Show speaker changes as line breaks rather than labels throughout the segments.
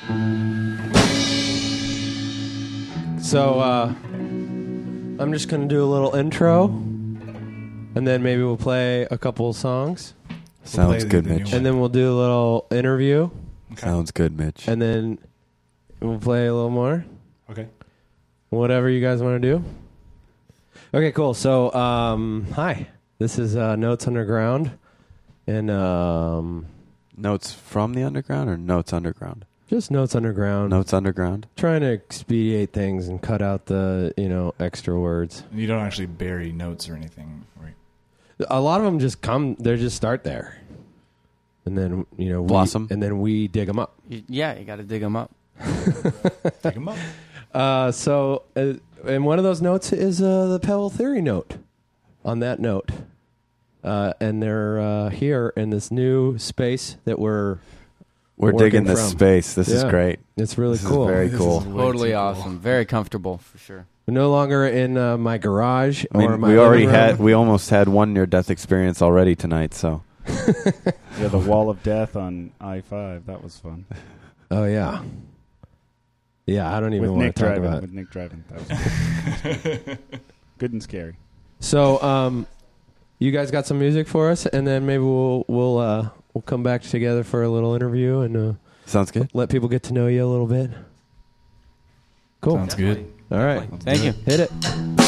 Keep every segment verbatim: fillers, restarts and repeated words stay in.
So, uh, I'm just going to do a little intro, and then maybe we'll play a couple songs.
Sounds
We'll
good,
the- the
Mitch.
new
And then we'll do a little interview,
Okay.
Sounds good, Mitch.
and then we'll play a little more.
Okay.
Whatever you guys want to do. Okay, cool. So, um, hi. This is uh, Notes Underground, and um,
Notes from the underground or Notes Underground?
just Notes Underground.
Notes Underground.
Trying to expedite things and cut out the, you know, extra words.
You don't actually bury notes or anything, right?
A lot of them just come, they just start there. And then, you know, we,
Blossom.
and then we dig them up.
You, yeah, you got to dig them up.
Take them up.
Uh, so, uh, and one of those notes is uh, the Pebble Theory note on that note. Uh, and they're uh, here in this new space that we're
We're
working
digging this
from.
space. This is
Yeah.
great.
It's really
This
cool.
is very
This
cool.
is way
Totally
too cool.
awesome. Very comfortable, for sure.
We're no longer in uh, my garage
I
or
mean,
my
we already
living room.
had, we almost had one near-death experience already tonight, so.
Yeah, the wall of death on I five. That was fun.
Oh yeah, yeah. I don't even
With
want
Nick
to talk
driving.
about it.
With Nick driving. That was good. Good and scary.
So, um, you guys got some music for us, and then maybe we'll we'll uh, we'll come back together for a little interview and uh,
Sounds good.
let people get to know you a little bit. Cool.
Sounds good.
All right,
Thank you.
hit it.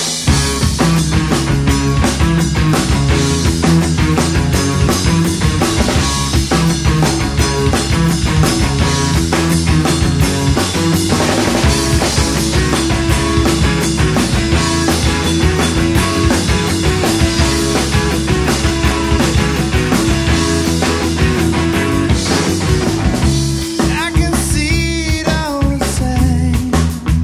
I can see it all the same.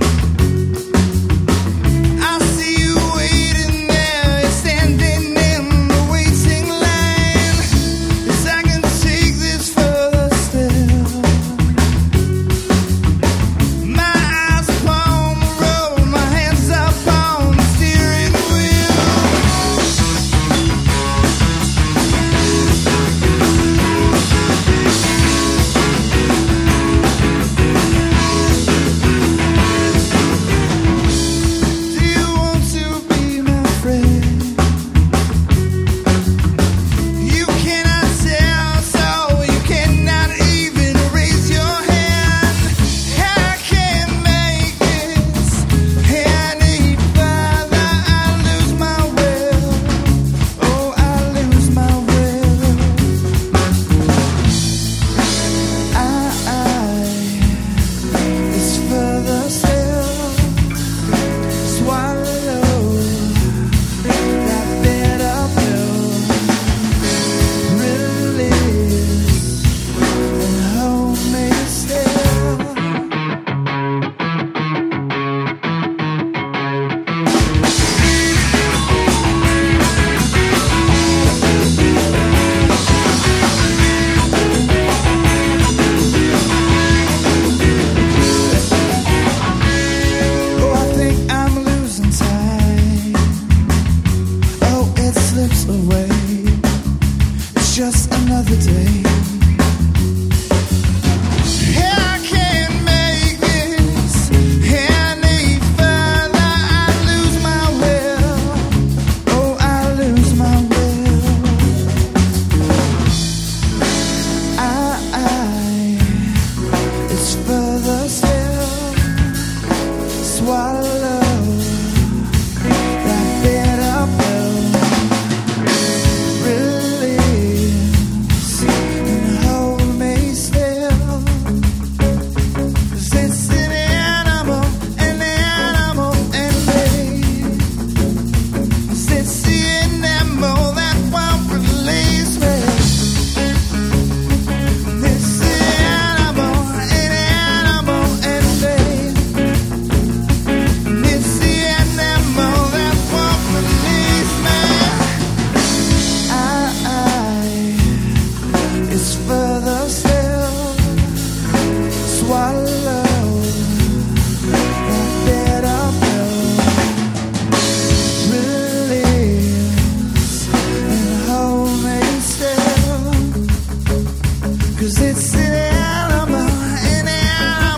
I see you waiting there, you're standing in the waiting line. Yes, I can take this further still. My eyes upon the road, my hands up on the steering wheel. Do you want to be my friend? You cannot tell, so you cannot even raise your hand. I can't make this any further. I lose my will. Oh, I lose my will. I, I it's further still. Swallow that bitter pill. Release and hold me still. Oh, I think I'm losing time. Oh, it slips away. It's just another day. I can't make this any further. I lose my will. Oh, I lose my will. I, I, it's further still. Swallow that bitter pill. Release and hold me still. 'Cause it's an animal, an animal in me. 'Cause it's the animal that won't release me. It's the animal, an animal in me. It's the animal that won't release me. I, I, it's further still. Swallow that bitter pill. Release and hold me still. 'Cause it's an animal, an animal.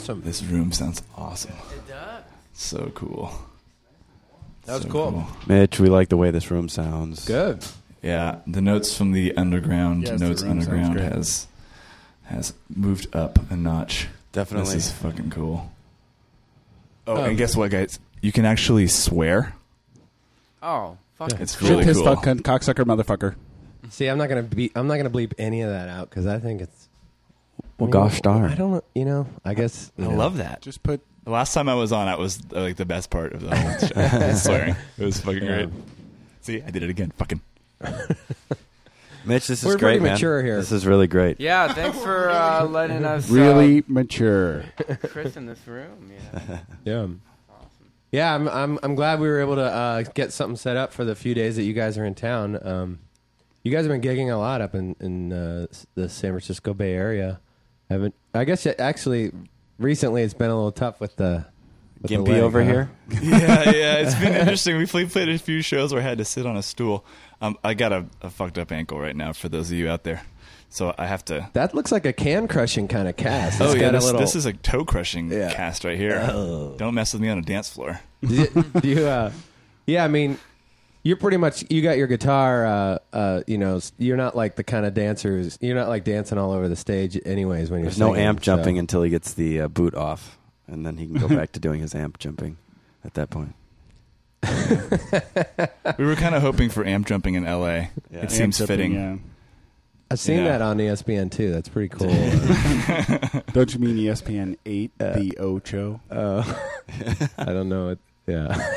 awesome.
This room sounds awesome.
It does.
So cool.
That was
So
cool.
Mitch, we like the way this room sounds.
Good.
Yeah, the notes from the underground,
Yes, the
notes
room sounds
underground
great.
has has moved up a notch.
Definitely.
This is fucking cool. Oh,
Um,
and guess what, guys? You can actually swear.
Oh, fuck.
Yeah.
It's
Shit,
really
piss,
cool.
fuck, cunt, cocksucker, motherfucker.
See, I'm not gonna be. I'm not gonna bleep any of that out because I think it's.
Well,
I mean,
gosh darn.
I don't know. You know. I guess.
I
you know.
love that.
Just put
The last time I was on, that was uh, like the best part of the whole show. Swearing. It was fucking
Yeah.
great. See, I did it again. Fucking.
Mitch, this is
We're
great,
pretty
man.
mature here.
This is really great.
Yeah, thanks for uh, letting us
really mature.
uh, Chris in this room. Yeah.
Yeah.
Awesome.
Yeah, I'm I'm I'm glad we were able to uh, get something set up for the few days that you guys are in town. Um, you guys have been gigging a lot up in in uh, the San Francisco Bay Area. Haven't I guess it- actually recently it's been a little tough with the with the
Gimpy
leg,
over
huh?
here.
yeah, yeah, it's been interesting. We played, played a few shows where I had to sit on a stool. Um, I got a, a fucked up ankle right now for those of you out there. So I have to...
That looks like a can crushing kind of cast.
Oh,
It's
yeah,
got a
this,
little,
this is a toe-crushing
Yeah.
cast right here.
Oh.
Don't mess with me on a dance floor.
do you, do you, uh, yeah, I mean, you're pretty much you got your guitar. Uh, uh, you know, you're not like the kind of dancers. You're not like dancing all over the stage, anyways. When you're
There's no
singing,
amp jumping
so.
until he gets the uh, boot off, and then he can go back to doing his amp jumping at that point.
We were kind of hoping for amp jumping in L A.
Yeah.
It seems
Amp
fitting.
jumping,
I've seen
Yeah.
that on E S P N too. That's pretty cool.
yeah. Don't you mean E S P N eight, the Ocho?
Uh, I don't know it. Yeah.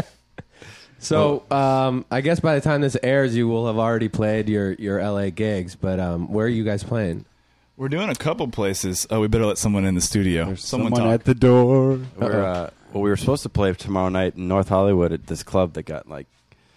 So um, I guess by the time this airs, you will have already played your, your L A gigs. But um, where are you guys playing?
We're doing a couple places. Oh, we better let someone in the studio.
There's
someone
someone
talk.
at the door.
We're, uh, well, we were supposed to play tomorrow night in North Hollywood at this club that got like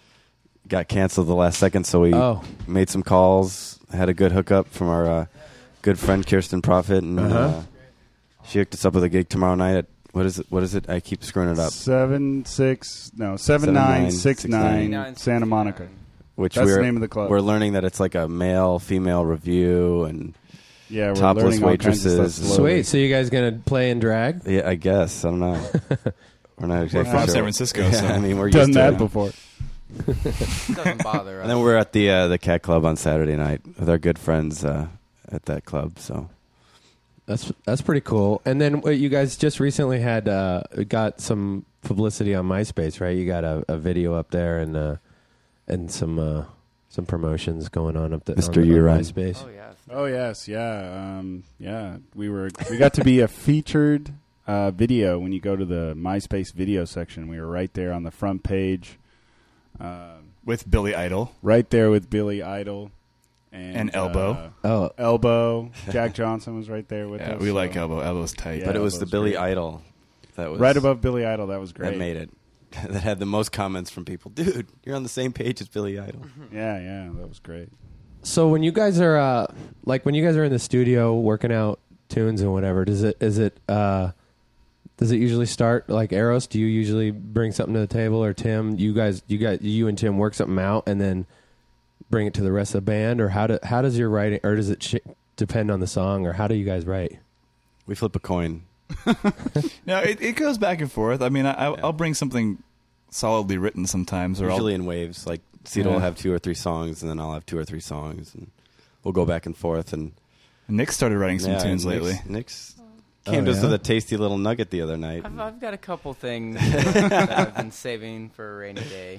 got canceled the last second. So we
Oh.
made some calls, had a good hookup from our uh, good friend Kirsten Prophet, and
Uh-huh.
uh, she hooked us up with a gig tomorrow night at what is it? What is it? I keep screwing it up.
Seven six no seven,
Seven,
nine,
nine,
six,
six,
nine,
nine.
Santa Monica.
Which
That's
we're,
the name of the club.
We're learning that it's like a male female review, and
Yeah, we're
Topless
learning all kinds of
waitresses.
stuff slowly.
Sweet. So you guys gonna play in drag?
yeah, I guess I don't know. We're not exactly
from
sure.
San Francisco,
Yeah,
so-
I mean we're
Done
used to
that
it.
before.
Doesn't bother us.
And then we're at the uh, the Cat Club on Saturday night with our good friends uh, at that club. So
That's that's pretty cool. And then what, you guys just recently had uh, got some publicity on MySpace, right? You got a, a video up there and uh, and some uh, some promotions going on up there.
Mister
on, on
Urine.
MySpace.
Oh yes.
Oh yes, yeah, um, yeah. We were we got to be a featured uh, video when you go to the MySpace video section. We were right there on the front page, uh,
With Billy Idol.
right there with Billy Idol and,
And Elbow.
uh,
Oh,
Elbow. Jack Johnson was right there with
Yeah,
us.
we
so-
like Elbow. Elbow's tight.
Yeah.
but it was
that
the
was
Billy
great.
Idol that was
right above Billy Idol. That was great.
that made it. That had the most comments from people. Dude, you're on the same page as Billy Idol.
Yeah, yeah, that was great.
so when you guys are uh, like when you guys are in the studio working out tunes and whatever, does it is it uh, does it usually start like Eros? Do you usually bring something to the table, or Tim? You guys, you got you and Tim work something out and then bring it to the rest of the band, or how do how does your writing, or does it sh- depend on the song, or how do you guys write?
We flip a coin.
No, it, it goes back and forth. I mean, I, I'll, I'll bring something solidly written sometimes, or
Usually
I'll,
in waves. Like Cedar
Yeah.
will have two or three songs, and then I'll have two or three songs, and we'll go back and forth. And
Nick started writing some
yeah,
tunes
Nick's-
lately.
Nick's
Oh,
came to us
yeah?
with a tasty little nugget the other night.
I've, I've got a couple things that I've been saving for a rainy day.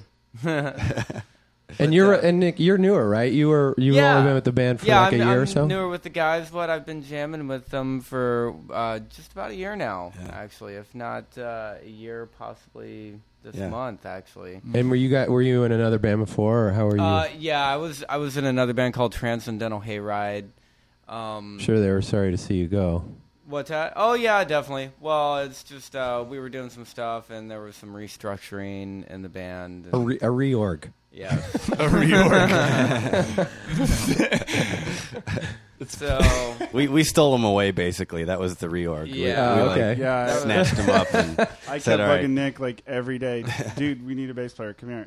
And you're
uh,
and Nick, you're newer, right? You were you've
Yeah.
only been with the band for
yeah,
like
I'm,
a year
I'm
or so.
newer with the guys, but I've been jamming with them for uh, just about a year now,
Yeah.
actually. If not uh, a year, possibly this
Yeah.
month, actually.
And were you guys were you in another band before, or how were you?
Uh, yeah, I was I was in another band called Transcendental Hayride. Um,
sure, they were sorry to see you go.
What's that? Oh, yeah, definitely. Well, it's just uh, we were doing some stuff, and there was some restructuring in the band.
A,
And,
re- a reorg.
yeah.
A reorg.
So,
We we stole them away. Basically, that was the reorg. We-
Yeah.
we,
Oh,
like,
okay.
Yeah, I-
snatched them up. And
I
said,
kept
"All
bugging
right."
Nick like every day. Dude, we need a bass player. Come here. Hey,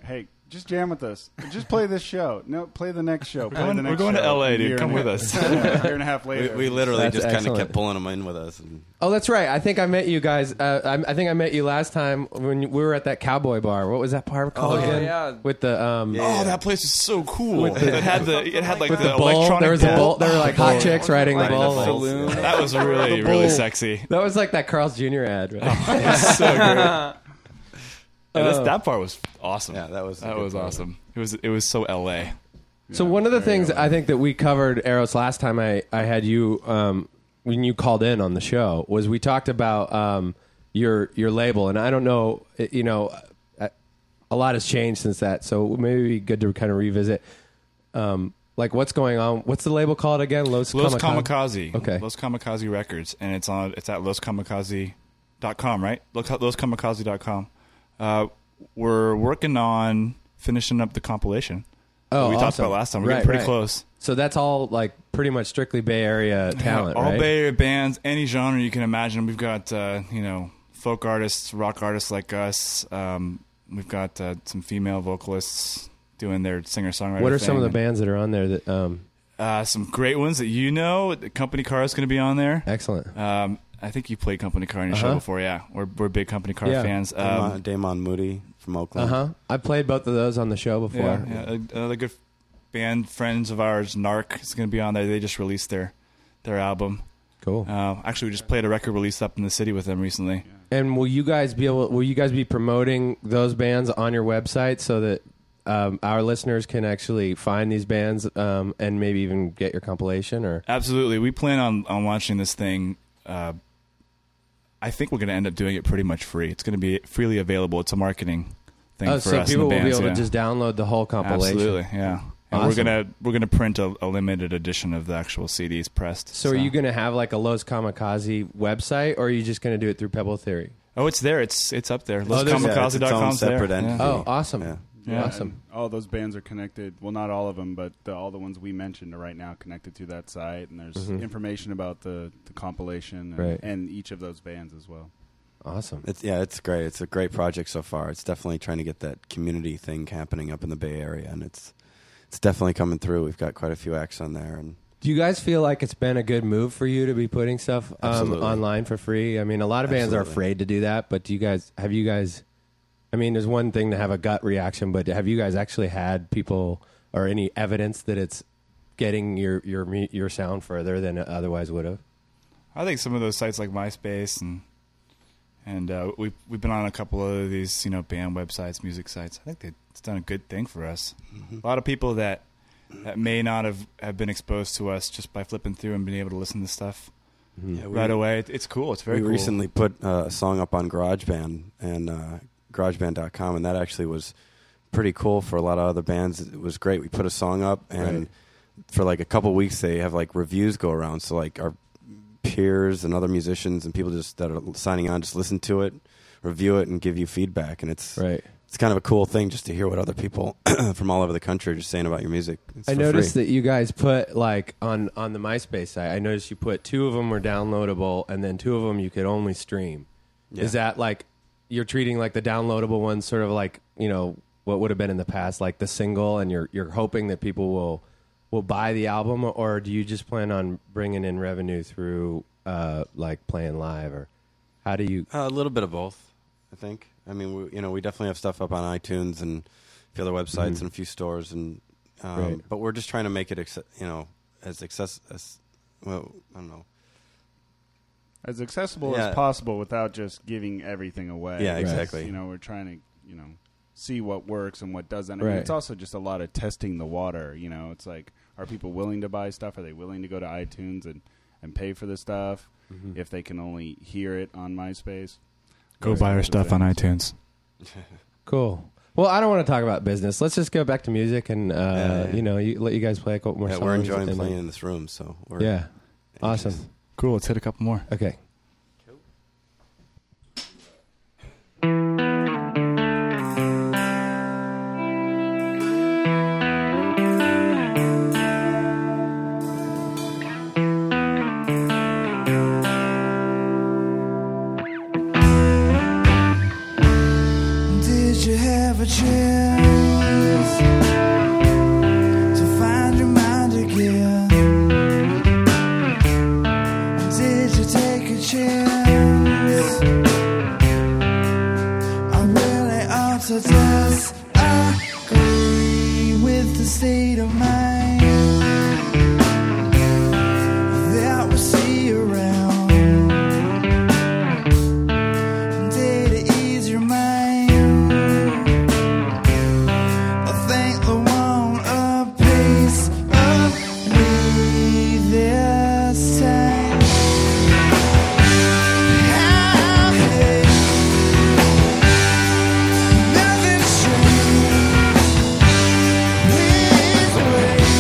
Just jam with us. Just play this show. No, play the next show. Play
We're going,
the next
we're going to
show.
L A,
A year
dude. Come
and
with
a-
us.
Yeah, a year and a half
We,
later.
we literally
That's
just kind of
excellent.
kept pulling them in with us. And
Oh, that's right. I think I met you guys. Uh, I, I think I met you last time when we were at that cowboy bar. What was that bar called
Oh,
again?
yeah.
With the um,
Yeah.
Oh, that place is so cool. it had the it had like
with
the,
the bowl.
electronic
There was a
bowl.
bowl. There were like hot
bowl.
chicks riding the
Riding the
bowl.
bowl.
Saloon.
That was really really sexy.
That was like that Carl's Junior ad. Right?
so great. Yeah, this- that part was awesome.
Yeah, that was a
that
good
was
part.
awesome. It was it was so L A.
So one of the things I think that we covered, Eros, last time I, I had you um, when you called in on the show was we talked about um, your your label, and I don't know, it- you know, uh, a lot has changed since that. So maybe it'd be good to kind of revisit, um, like what's going on. What's the label called again? Los,
Los
Kamikaze?
Kamikaze.
Okay.
Los Kamikaze Records, and it's on. It's at los kamikaze dot com, right? los kamikaze dot com. Uh, we're working on finishing up the compilation.
Oh,
that we talked
awesome.
about last time. We're
Right,
getting pretty
right.
close.
So that's all like pretty much strictly Bay Area talent,
All
right?
Bay Area bands, any genre you can imagine. We've got uh, you know folk artists, rock artists like us. Um, we've got uh, some female vocalists doing their singer songwriter.
What are some of the bands that are on there? That um,
Uh, some great ones that you know. The Company Car is going to be on there.
excellent.
Um, I think you played Company Car in your
Uh-huh.
show before. Yeah, we're we're big Company Car
Yeah.
fans.
Damon,
Um,
Damon Moody from
Uh
Oakland.
huh. I played both of those on the show before.
yeah, yeah, another good band, friends of ours, Narc, is going to be on there. They just released their their album.
Cool.
Uh, actually, we just played a record release up in the city with them recently.
And will you guys be able? Will you guys be promoting those bands on your website so that um, our listeners can actually find these bands um, and maybe even get your compilation? Or
Absolutely, we plan on on launching this thing. Uh, I think we're going to end up doing it pretty much free. It's going to be freely available. It's a marketing thing
oh,
for
so
us.
people
and the
will be
bands,
able
yeah.
to just download the whole compilation.
Absolutely, yeah. And
Awesome.
we're gonna we're gonna print a, a limited edition of the actual C Ds pressed.
So, are you going to have like a Los Kamikaze website, or are you just going to do it through Pebble Theory?
Oh, it's there. It's it's up there.
there's-
Yeah, it's
Los
its own
Kamikaze
separate
there.
entity.
Yeah.
Oh, awesome!
Yeah.
Yeah.
Awesome.
And all those bands are connected. Well, not all of them, but the, all the ones we mentioned are right now connected to that site. And there's
Mhm.
information about the, the compilation and,
Right.
and each of those bands as well.
Awesome.
It's yeah, it's great. It's a great project so far. It's definitely trying to get that community thing happening up in the Bay Area, and it's it's definitely coming through. We've got quite a few acts on there, and
Do you guys feel like it's been a good move for you to be putting stuff um,
Absolutely.
online for free? I mean, a lot of bands are
Absolutely.
afraid to do that, but do you guys have you guys? I mean, there's one thing to have a gut reaction, but have you guys actually had people or any evidence that it's getting your your mu- your sound further than it otherwise would have?
I think some of those sites like MySpace and and uh, we've we've been on a couple of these you know band websites, music sites. I think they, it's done a good thing for us.
Mm-hmm.
A lot of people that that may not have, have been exposed to us just by flipping through and being able to listen to stuff
yeah, we,
right away. It, it's cool. It's very
we
cool.
recently put uh, a song up on GarageBand and uh, GarageBand dot com, and that actually was pretty cool for a lot of other bands. It was great. We put a song up, and
Right.
for like a couple weeks, they have like reviews go around. So like our peers and other musicians and people just that are signing on just listen to it, review it, and give you feedback. And it's
Right.
it's kind of a cool thing just to hear what other people from all over the country are just saying about your music. It's
I
for
noticed
free.
that you guys put like on on the MySpace site. I noticed you put two of them were downloadable, and then two of them you could only stream.
Yeah.
Is that like you're treating like the downloadable ones sort of like you know what would have been in the past, like the single, and you're you're hoping that people will will buy the album, or do you just plan on bringing in revenue through uh, like playing live, or how do you?
Uh, a little bit of both, I think. I mean, we, you know, we definitely have stuff up on iTunes and a few other websites
Mhm.
and a few stores, and um,
Right.
but we're just trying to make it, acce- you know, as access as well. I don't know.
As accessible
Yeah.
as possible without just giving everything away.
Yeah,
Right.
exactly.
You know, we're trying to, you know, see what works and what doesn't. I
Right.
mean, it's also just a lot of testing the water. You know, it's like, are people willing to buy stuff? Are they willing to go to iTunes and, and pay for the stuff
Mhm.
if they can only hear it on MySpace?
Go
Those
buy our
kinds of
stuff on
things.
iTunes.
Cool. Well, I don't want to talk about business. Let's just go back to music, and uh,
Yeah, yeah.
you know, you, let you guys play a couple more
Yeah,
songs.
we're enjoying
and then-
playing in this room, so we're
Yeah, awesome.
anxious.
Cool. Let's hit a couple more.
Okay.
Did you have a chance to find your mind again. Did you take a chance? I really ought to disagree with the state of mind that we see around. Day to ease your mind. I think the one a piece of me this time. I hate nothing's changed. These ways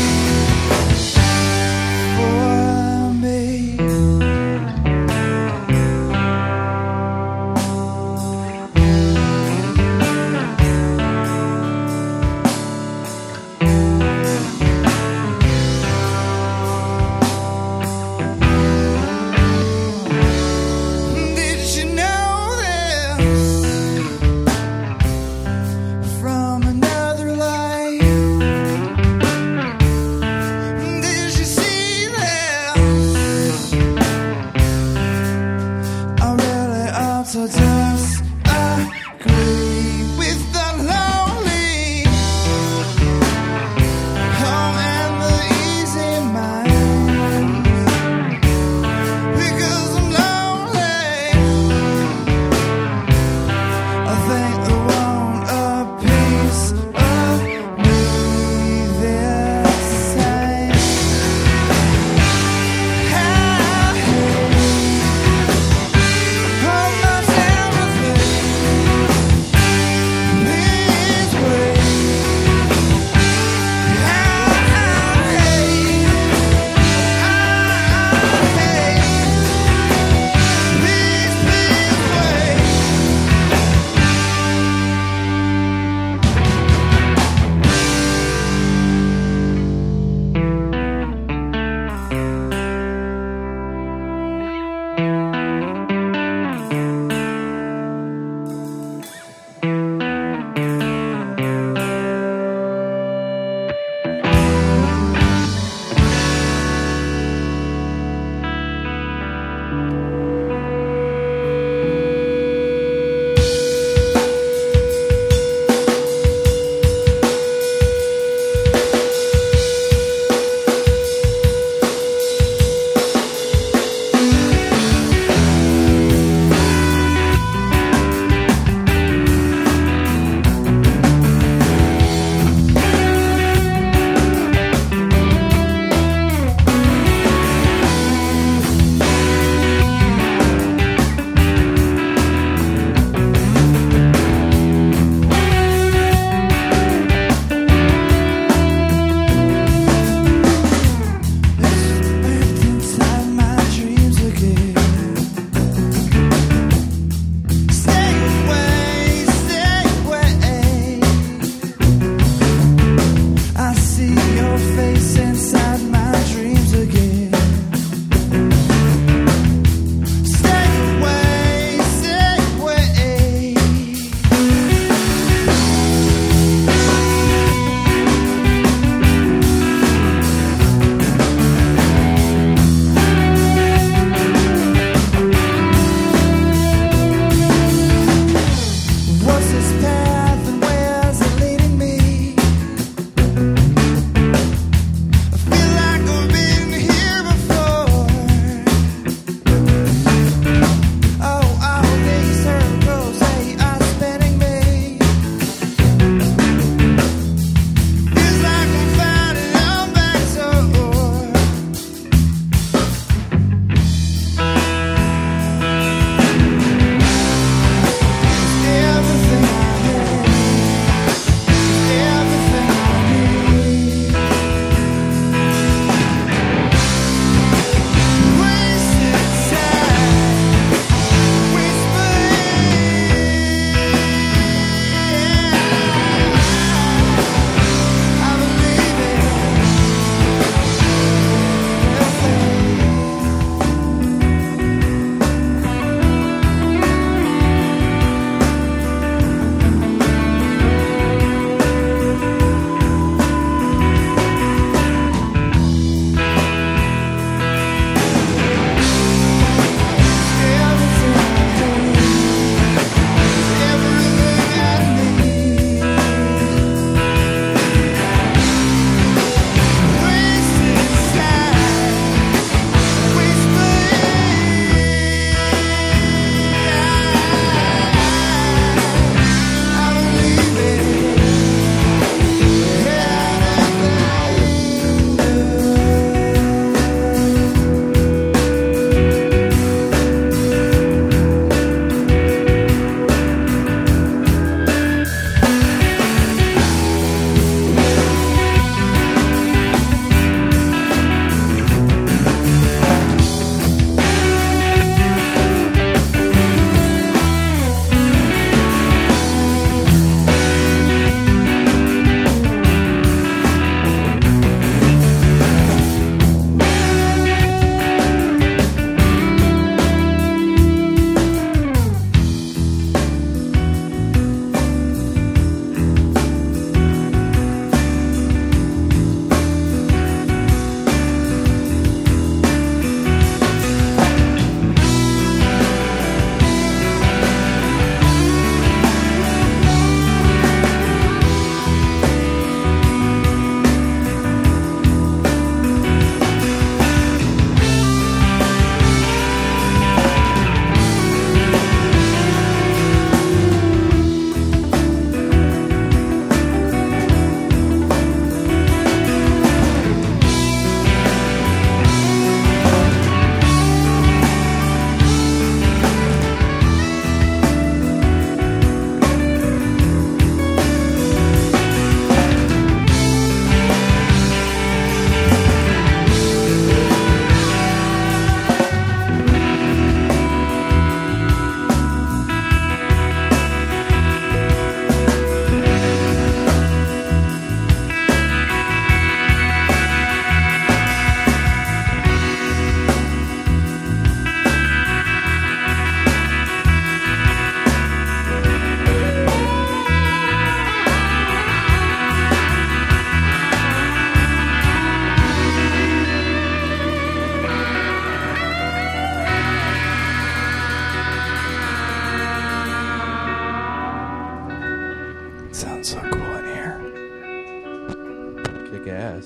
sounds so cool in here.
Kick ass.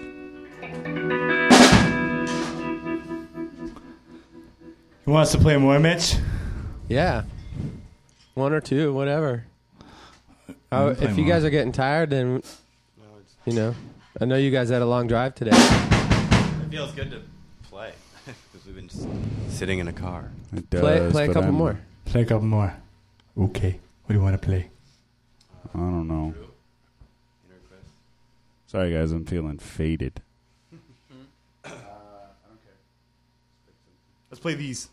You want us to play more, Mitch?
Yeah. One or two, whatever. Oh,
play
if you
more.
guys are getting tired, then, you know, I know you guys had a long drive today.
It feels good to play because we've been just sitting in a car.
It does,
Play, play a
but
couple
I'm-
more.
Play a couple more. Okay. What do you want to play?
I don't know. Sorry, guys. I'm feeling faded.
Let's play these.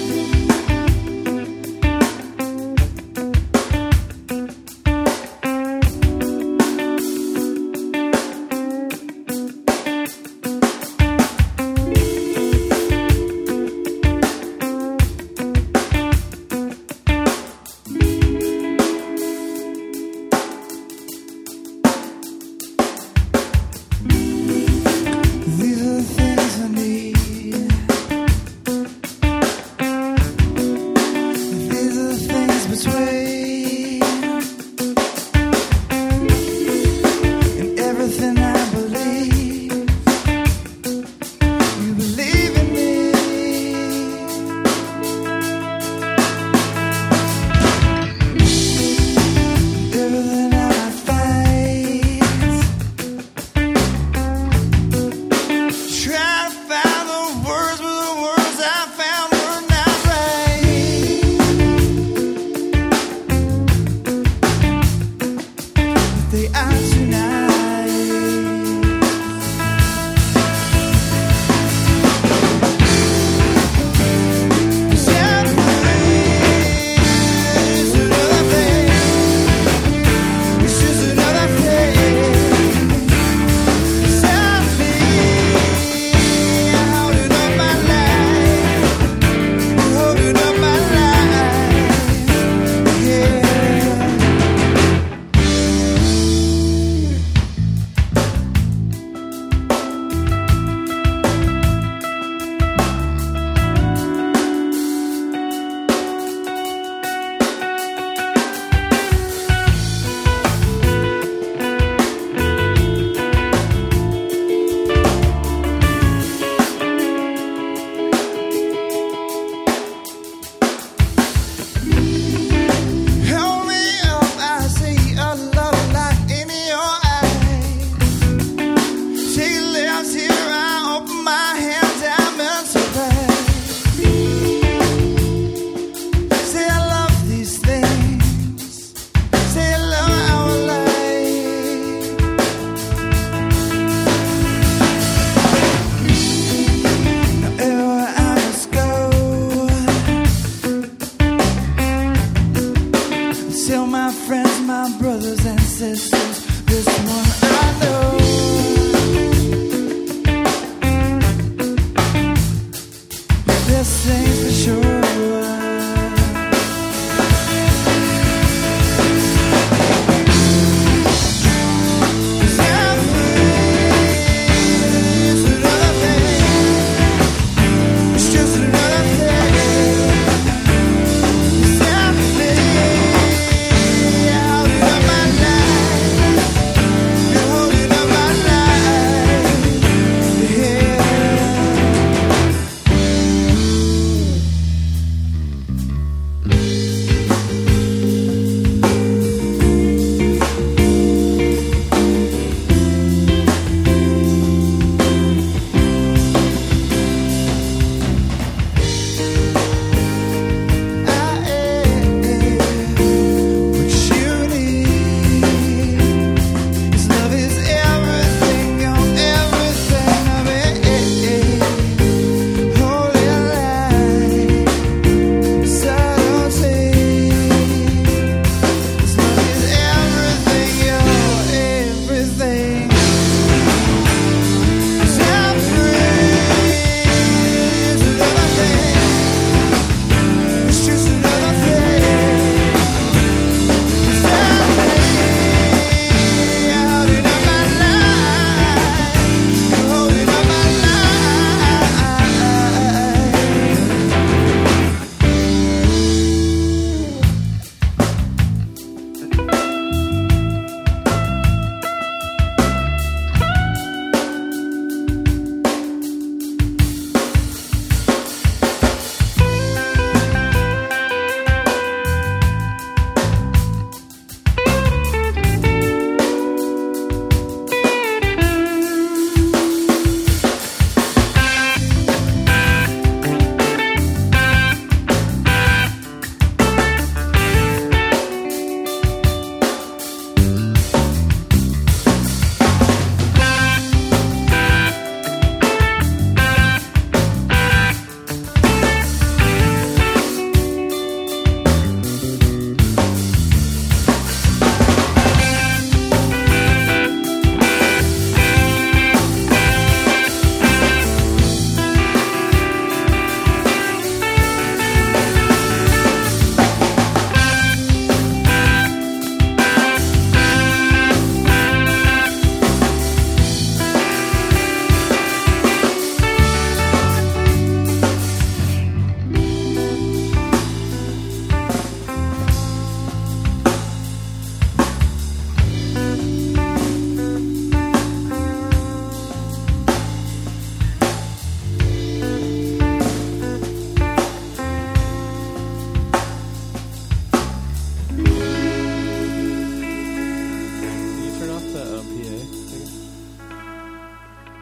Nice.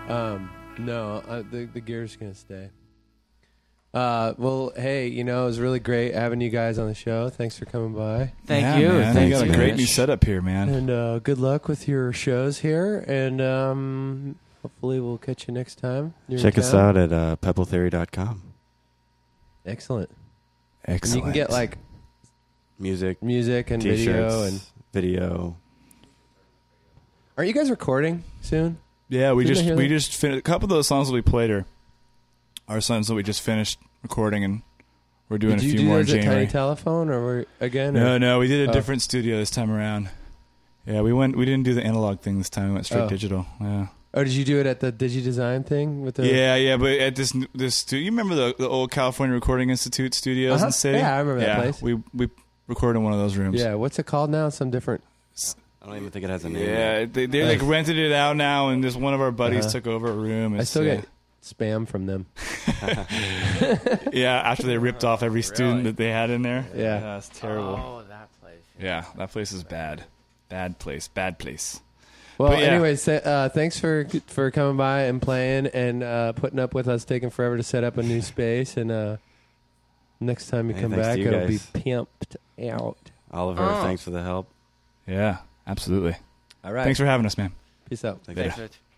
Um, no, uh, the the gear's gonna stay. Uh, well, hey, you know, it was really great having you guys on the show. Thanks for coming by,
Thank
Yeah,
you.
Man.
Thank
you got
you.
a great
Mitch.
new setup here, man.
and uh, good luck with your shows here. And um, hopefully, we'll catch you next time. You're in
Check us
town.
out at uh, pebble theory dot com.
Excellent.
Excellent.
And you can get like
Music,
music and
t-shirts,
video. And
video.
are you guys recording soon?
Yeah, we
Didn't I
just
hear
we
that?
just finished a couple of those songs that we played are our songs that we just finished recording, and we're doing
Did
a
you
few
do
more in
those at
January.
Tiny Telephone or were, again?
No,
or-
no, we did a
Oh.
different studio this time around. Yeah, we went. We didn't do the analog thing this time. We went straight
Oh.
digital. Yeah,
Or did you do it at the DigiDesign thing with the?
yeah, yeah. But at this this stu- you remember the the old California Recording Institute studios
Uh-huh.
in the city?
Yeah, I remember that
yeah,
place.
We we recorded in one of those rooms.
Yeah. What's it called now? Some different.
I don't even think it has a name.
Yeah, they they like rented it out now, and just one of our buddies
Uh-huh.
took over a room.
I
It's,
still
yeah.
get spam from them.
yeah, after they ripped off every student
Really?
that they had in there.
Yeah.
yeah, it's terrible.
Oh, that place.
Yeah, that place is bad, bad place, bad place.
Well,
But yeah.
anyways, th- uh, thanks for for coming by and playing and uh, putting up with us taking forever to set up a new space. And uh, next time you
Hey,
come
thanks
back,
to you
it'll
guys.
be pimped out.
Oliver,
Oh.
thanks for the help.
Yeah, absolutely.
All right.
Thanks for having us, man.
Peace out.
Thanks.
Thanks, Rich.